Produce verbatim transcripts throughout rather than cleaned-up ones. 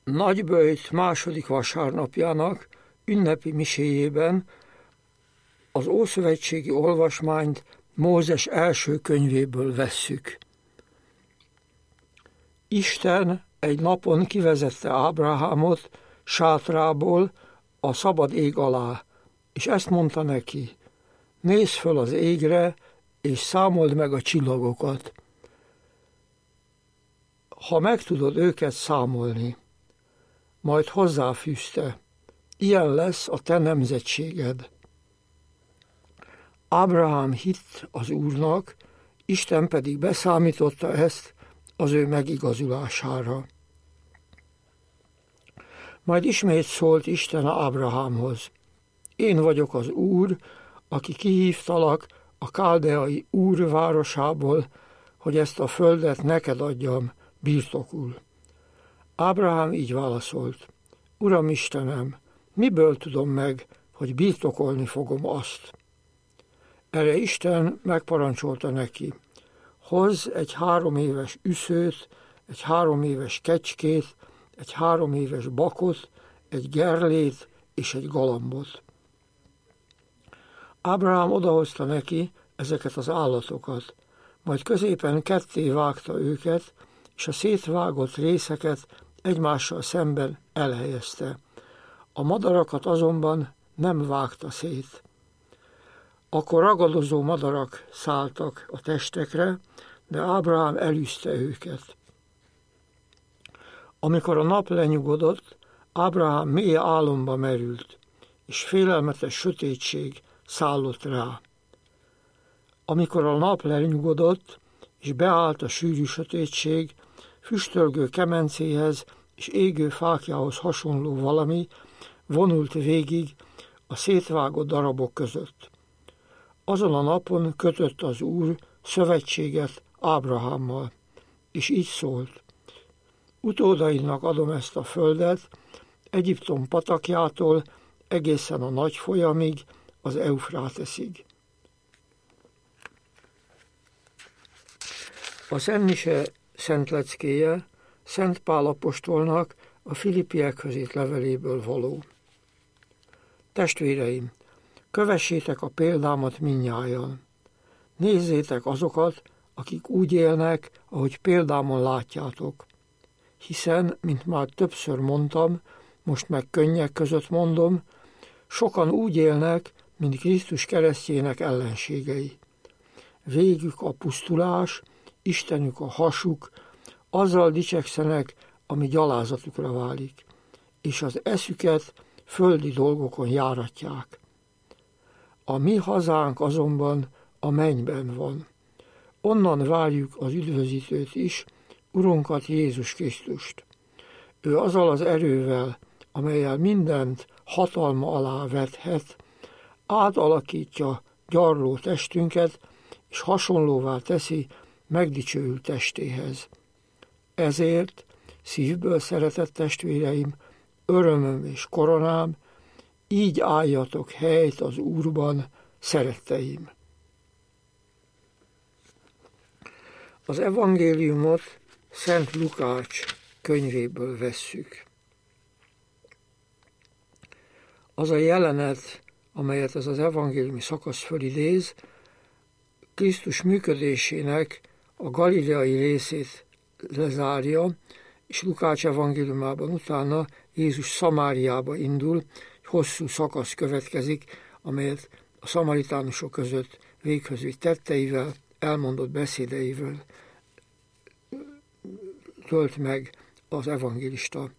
Nagyböjt második vasárnapjának ünnepi miséjében az ószövetségi olvasmányt Mózes első könyvéből vesszük. Isten egy napon kivezette Ábrahámot sátrából a szabad ég alá, és ezt mondta neki: nézz föl az égre, és számold meg a csillagokat, ha meg tudod őket számolni. Majd hozzáfűzte: ilyen lesz a te nemzetséged. Ábrahám hitt az Úrnak, Isten pedig beszámította ezt az ő megigazulására. Majd ismét szólt Isten Ábrahámhoz: én vagyok az Úr, aki kihívtalak a káldeai Úr városából, hogy ezt a földet neked adjam birtokul. Ábrahám így válaszolt: Uram Istenem, miből tudom meg, hogy birtokolni fogom azt? Erre Isten megparancsolta neki: hozz egy három éves üszőt, egy három éves kecskét, egy három éves bakot, egy gerlét és egy galambot. Ábrahám odahozta neki ezeket az állatokat, majd középen ketté vágta őket, és a szétvágott részeket egymással szemben elhelyezte. A madarakat azonban nem vágta szét. Akkor ragadozó madarak szálltak a testekre, de Ábrahám elűzte őket. Amikor a nap lenyugodott, Ábrahám mély álomba merült, és félelmetes sötétség szállott rá. Amikor a nap lenyugodott, és beállt a sűrű sötétség, füstölgő kemencéhez és égő fákjához hasonló valami vonult végig a szétvágott darabok között. Azon a napon kötött az Úr szövetséget Ábrahámmal, és így szólt: utódaidnak adom ezt a földet, Egyiptom patakjától egészen a nagy folyamig, az Eufráteszig. A Szentmise szent leckéje Szent Pál apostolnak a Filippiekhez írt leveléből való. Testvéreim, kövessétek a példámat mindnyájan. Nézzétek azokat, akik úgy élnek, ahogy példámon látjátok. Hiszen, mint már többször mondtam, most meg könnyek között mondom, sokan úgy élnek, mint Krisztus keresztjének ellenségei. Végük a pusztulás, Istenük a hasuk, azzal dicsekszenek, ami gyalázatukra válik, és az eszüket földi dolgokon járatják. A mi hazánk azonban a mennyben van. Onnan várjuk az üdvözítőt is, Urunkat Jézus Krisztust. Ő azzal az erővel, amellyel mindent hatalma alá vethet, átalakítja gyarló testünket, és hasonlóvá teszi megdicsőült testéhez. Ezért, szívből szeretett testvéreim, örömöm és koronám, így álljatok helyt az Úrban, szeretteim. Az evangéliumot Szent Lukács könyvéből vesszük. Az a jelenet, amelyet ez az evangéliumi szakasz fölidéz, Krisztus működésének a galileai részét lezárja, és Lukács evangéliumában utána Jézus Szamáriába indul, egy hosszú szakasz következik, amelyet a szamaritánusok között véghöz vitt tetteivel, elmondott beszédeivel tölt meg az evangélista.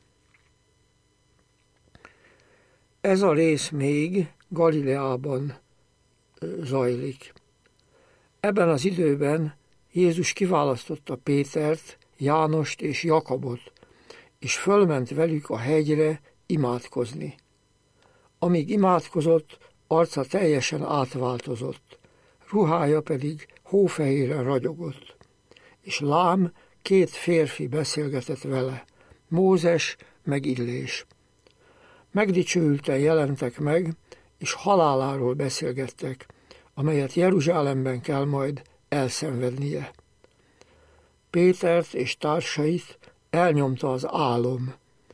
Ez a rész még Galileában zajlik. Ebben az időben Jézus kiválasztotta Pétert, Jánost és Jakabot, és fölment velük a hegyre imádkozni. Amíg imádkozott, arca teljesen átváltozott, ruhája pedig hófehérre ragyogott, és lám két férfi beszélgetett vele, Mózes meg Illés. Megdicsőülten jelentek meg, és haláláról beszélgettek, amelyet Jeruzsálemben kell majd elszenvednie. Pétert és társait elnyomta az álom,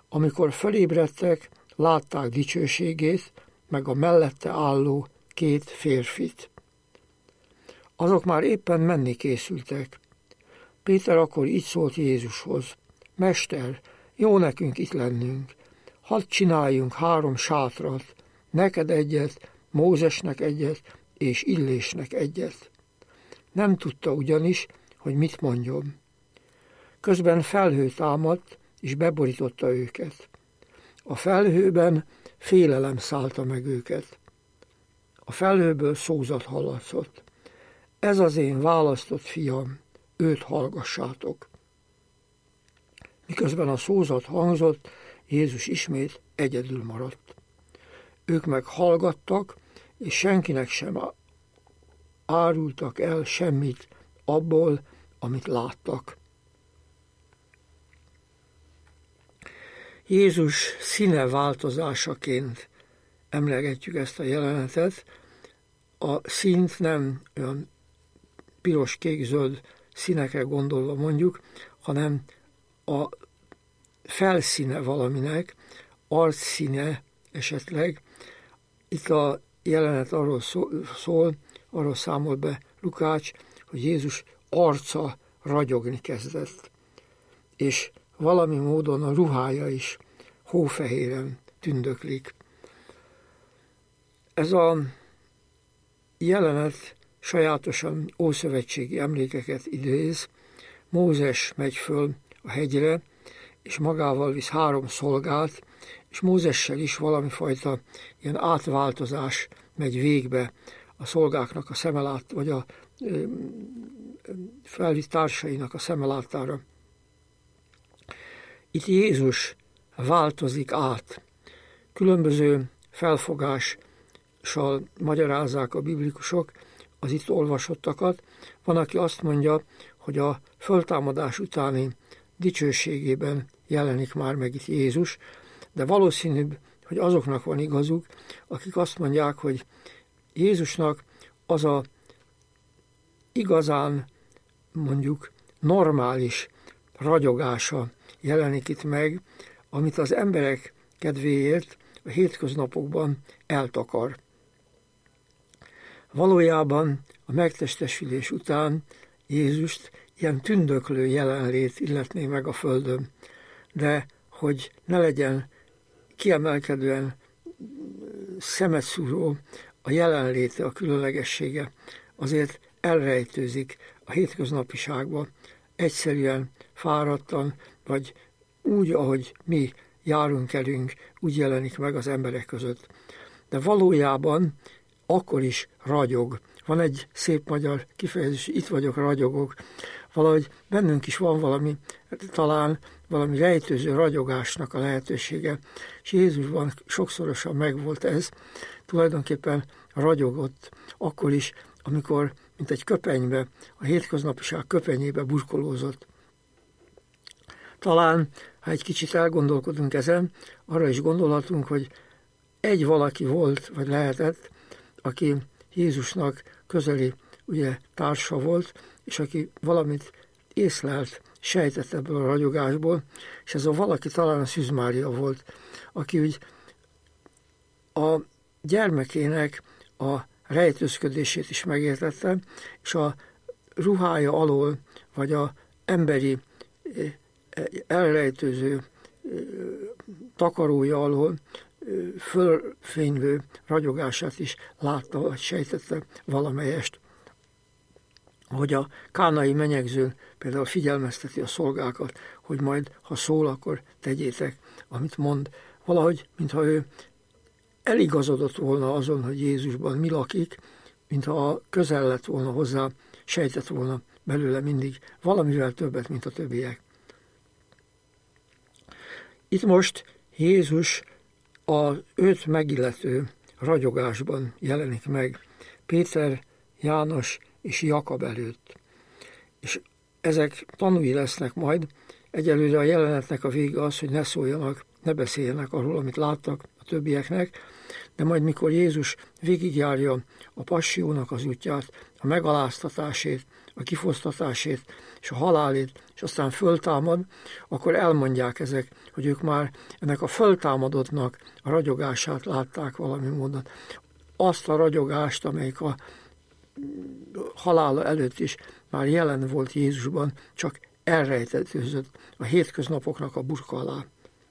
Amikor felébredtek, látták dicsőségét, meg a mellette álló két férfit. Azok már éppen menni készültek. Péter akkor így szólt Jézushoz: Mester, jó nekünk itt lennünk, hadd csináljunk három sátrat, neked egyet, Mózesnek egyet, és Illésnek egyet. Nem tudta ugyanis, hogy mit mondjon. Közben felhő támadt, és beborította őket. A felhőben félelem szállta meg őket. A felhőből szózat hallatszott: Ez az én választott fiam, őt hallgassátok. Miközben a szózat hangzott, Jézus ismét egyedül maradt. Ők meg hallgattak, és senkinek sem árultak el semmit abból, amit láttak. Jézus színe változásaként emlegetjük ezt a jelenetet. A színt nem olyan piros, kék, zöld színekre gondolva mondjuk, hanem a felszíne valaminek, arcszíne esetleg. Itt a jelenet arról szól, arról számol be Lukács, hogy Jézus arca ragyogni kezdett, és valami módon a ruhája is hófehéren tündöklik. Ez a jelenet sajátosan ószövetségi emlékeket idéz. Mózes megy föl a hegyre, és magával visz három szolgát, és Mózessel is valami fajta ilyen átváltozás megy végbe a szolgáknak a szemelát, vagy a felvitt társainak a szemelátára. Itt Jézus változik át. Különböző felfogással magyarázzák a biblikusok az itt olvasottakat. Van, aki azt mondja, hogy a föltámadás utáni dicsőségében jelenik már meg itt Jézus, de valószínűbb, hogy azoknak van igazuk, akik azt mondják, hogy Jézusnak az a igazán, mondjuk, normális ragyogása jelenik itt meg, amit az emberek kedvéért a hétköznapokban eltakar. Valójában a megtestesülés után Jézust ilyen tündöklő jelenlét illetné meg a földön, de hogy ne legyen kiemelkedően szemetszúró a jelenléte, a különlegessége, azért elrejtőzik a hétköznapiságba, egyszerűen, fáradtan, vagy úgy, ahogy mi járunk elünk, úgy jelenik meg az emberek között. De valójában akkor is ragyog. Van egy szép magyar kifejezés, itt vagyok, ragyogok. Valahogy bennünk is van valami, talán valami rejtőző ragyogásnak a lehetősége, és Jézusban sokszorosan megvolt ez, tulajdonképpen ragyogott akkor is, amikor, mint egy köpenybe, a hétköznapiság köpenyébe burkolózott. Talán, ha egy kicsit elgondolkodunk ezen, arra is gondolhatunk, hogy egy valaki volt, vagy lehetett, aki Jézusnak közeli ugye, társa volt, és aki valamit észlelt, sejtett ebből a ragyogásból, és ez a valaki talán a Szűz Mária volt, aki úgy a gyermekének a rejtőzködését is megértette, és a ruhája alól, vagy a emberi elrejtőző takarója alól fölfénylő ragyogását is látta, vagy sejtette valamelyest. Hogy a kánai menyegzőn például figyelmezteti a szolgákat, hogy majd, ha szól, akkor tegyétek, amit mond. Valahogy, mintha ő eligazodott volna azon, hogy Jézusban mi lakik, mintha közel lett volna hozzá, sejtett volna belőle mindig valamivel többet, mint a többiek. Itt most Jézus az őt megillető ragyogásban jelenik meg Péter, János és Jakab előtt. És ezek tanúi lesznek majd. Egyelőre a jelenetnek a vége az, hogy ne szóljanak, ne beszéljenek arról, amit láttak a többieknek, de majd mikor Jézus végigjárja a passiónak az útját, a megaláztatásét, a kifosztatásét és a halálét, és aztán föltámad, akkor elmondják ezek, hogy ők már ennek a föltámadottnak a ragyogását látták valami módon. Azt a ragyogást, amelyik a halála előtt is már jelen volt Jézusban, csak elrejtetőzött a hétköznapoknak a burka alá.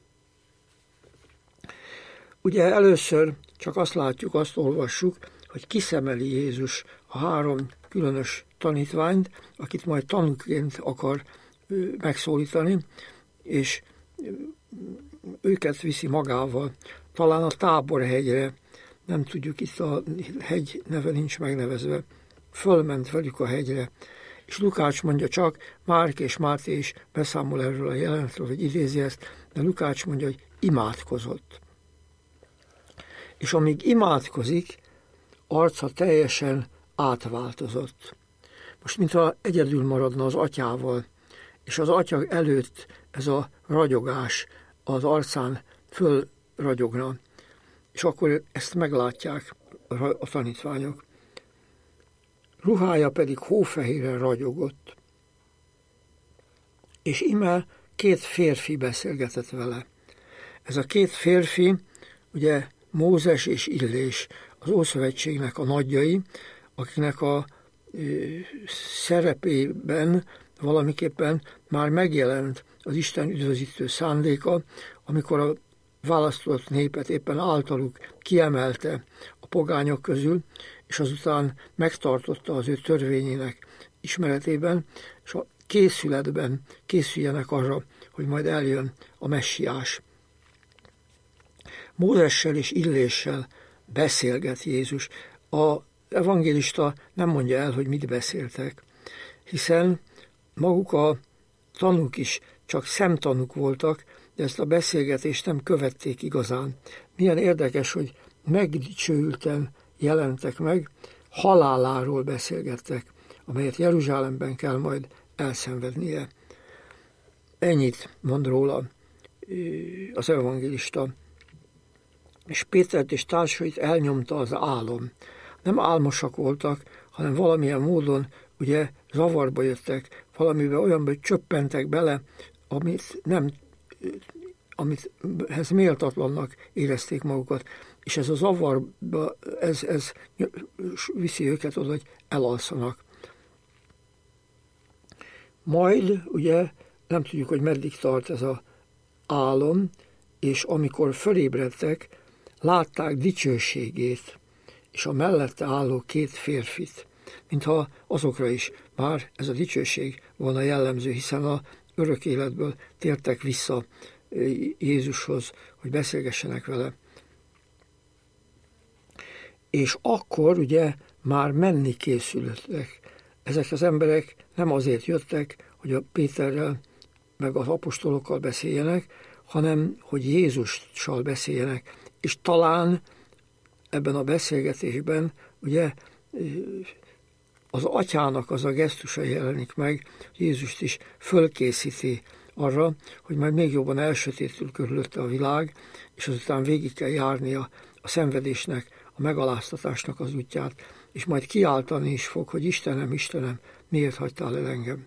Ugye először csak azt látjuk, azt olvassuk, hogy kiszemeli Jézus a három különös tanítványt, akit majd tanúként akar megszólítani, és őket viszi magával, talán a Táborhegyre, nem tudjuk, itt a hegy neve nincs megnevezve, fölment velük a hegyre, és Lukács mondja csak, Márk és Máté is beszámol erről a jelenetről, hogy idézi ezt, de Lukács mondja, hogy imádkozott. És amíg imádkozik, arca teljesen átváltozott. Most mintha egyedül maradna az atyával, és az atya előtt ez a ragyogás az arcán fölragyogna, és akkor ezt meglátják a tanítványok. Ruhája pedig hófehéren ragyogott, és ime két férfi beszélgetett vele. Ez a két férfi, ugye Mózes és Illés, az Ószövetségnek a nagyjai, akiknek a ö, szerepében valamiképpen már megjelent az Isten üdvözítő szándéka, amikor a választott népet éppen általuk kiemelte a pogányok közül, és azután megtartotta az ő törvényének ismeretében, és a készületben készüljenek arra, hogy majd eljön a messiás. Mózessel és Illéssel beszélget Jézus. A evangélista nem mondja el, hogy mit beszéltek, hiszen maguk a tanúk is csak szemtanúk voltak, de ezt a beszélgetést nem követték igazán. Milyen érdekes, hogy megdicsőülten jelentek meg, haláláról beszélgettek, amelyet Jeruzsálemben kell majd elszenvednie. Ennyit mond róla az evangélista. És Pétert és társait elnyomta az álom. Nem álmosak voltak, hanem valamilyen módon ugye zavarba jöttek, valamiben olyanban, hogy csöppentek bele, amit nem, amit ez méltatlannak érezték magukat. És ez a zavarba, ez, ez viszi őket oda, hogy elalszanak. Majd ugye nem tudjuk, hogy meddig tart ez az álom, és amikor fölébredtek, látták dicsőségét, és a mellette álló két férfit, mintha azokra is már ez a dicsőség volna jellemző, hiszen az örök életből tértek vissza Jézushoz, hogy beszélgessenek vele. És akkor ugye már menni készültek. Ezek az emberek nem azért jöttek, hogy a Péterrel meg az apostolokkal beszéljenek, hanem hogy Jézussal beszéljenek. És talán ebben a beszélgetésben ugye az atyának az a gesztusa jelenik meg, Jézust is fölkészíti arra, hogy majd még jobban elsötétül körülötte a világ, és azután végig kell járnia a szenvedésnek, a megaláztatásnak az útját, és majd kiáltani is fog, hogy Istenem, Istenem, miért hagytál el engem?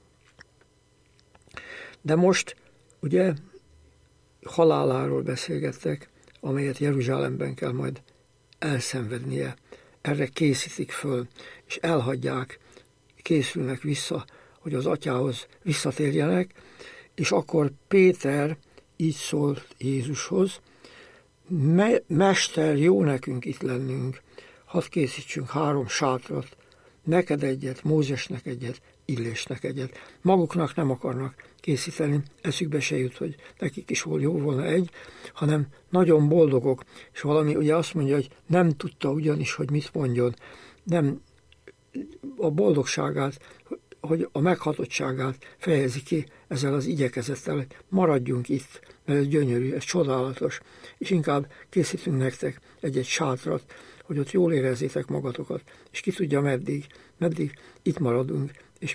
De most ugye haláláról beszélgettek, amelyet Jeruzsálemben kell majd elszenvednie. Erre készítik föl, és elhagyják, készülnek vissza, hogy az atyához visszatérjenek, és akkor Péter így szólt Jézushoz, Me- Mester, jó nekünk itt lennünk, hadd készítsünk három sátrat, neked egyet, Mózesnek egyet, Illésnek egyet. Maguknak nem akarnak készíteni, eszükbe se jut, hogy nekik is jó volna egy, hanem nagyon boldogok, és valami ugye azt mondja, hogy nem tudta ugyanis, hogy mit mondjon, nem a boldogságát, hogy a meghatottságát fejezi ki ezzel az igyekezettel, hogy maradjunk itt, mert ez gyönyörű, ez csodálatos, és inkább készítünk nektek egy-egy sátrat, hogy ott jól érezzétek magatokat, és ki tudja meddig, meddig itt maradunk, és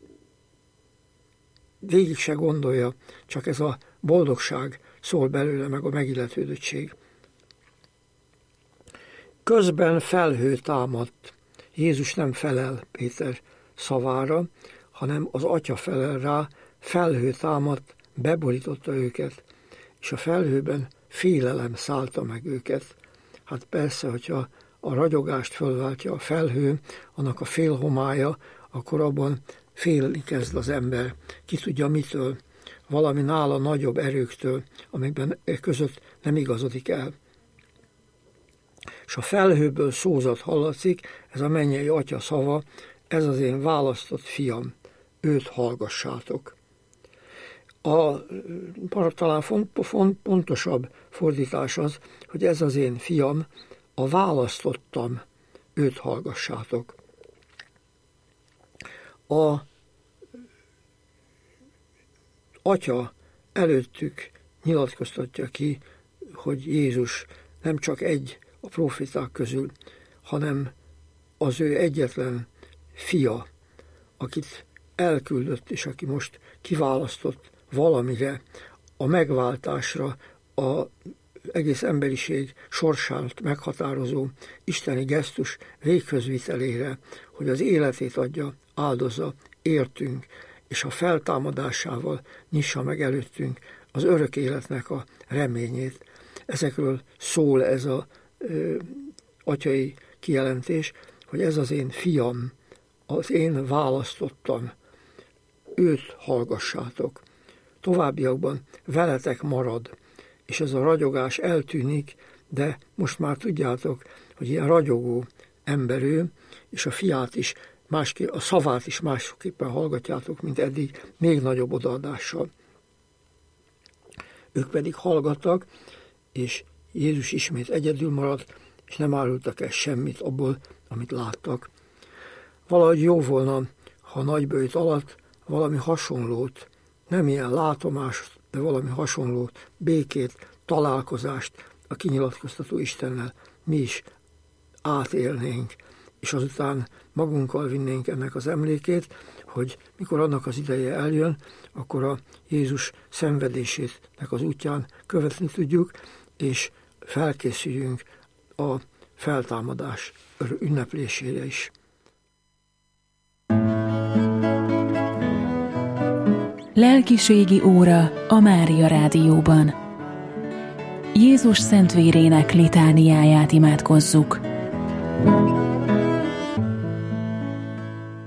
végig se gondolja, csak ez a boldogság szól belőle, meg a megilletődöttség. Közben felhő támadt. Jézus nem felel Péter szavára, hanem az Atya felel rá, felhő támadt, beborította őket, és a felhőben félelem szállta meg őket. Hát persze, hogyha a ragyogást fölváltja a felhő, annak a félhomája, akkor abban félni kezd az ember. Ki tudja mitől? Valami nála nagyobb erőktől, amikben között nem igazodik el. És a felhőből szózat hallatszik, ez a mennyei Atya szava, ez az én választott fiam, őt hallgassátok. A talán font, font, pontosabb fordítás az, hogy ez az én fiam, a választottam, őt hallgassátok. A Atya előttük nyilatkoztatja ki, hogy Jézus nem csak egy a proféták közül, hanem az ő egyetlen fia, akit elküldött, és aki most kiválasztott valamire, a megváltásra, az egész emberiség sorsát meghatározó isteni gesztus véghözvitelére, hogy az életét adja, áldozza, értünk, és a feltámadásával nyissa meg előttünk az örök életnek a reményét. Ezekről szól ez az atyai kijelentés, hogy ez az én fiam, az én választottam, őt hallgassátok. Továbbiakban veletek marad, és ez a ragyogás eltűnik, de most már tudjátok, hogy ilyen ragyogó ember ő, és a fiát is, másképp, a szavát is másképpen hallgatjátok, mint eddig, még nagyobb odaadással. Ők pedig hallgattak, és Jézus ismét egyedül maradt, és nem árultak el semmit abból, amit láttak. Valahogy jó volna, ha nagyböjt alatt valami hasonlót, nem ilyen látomást, de valami hasonlót, békét, találkozást a kinyilatkoztató Istennel mi is átélnénk, és azután magunkkal vinnénk ennek az emlékét, hogy mikor annak az ideje eljön, akkor a Jézus szenvedésének az útján követni tudjuk, és felkészüljünk a feltámadás ünneplésére is. Lelkiségi óra a Mária Rádióban. Jézus szent vérének litániáját imádkozzuk.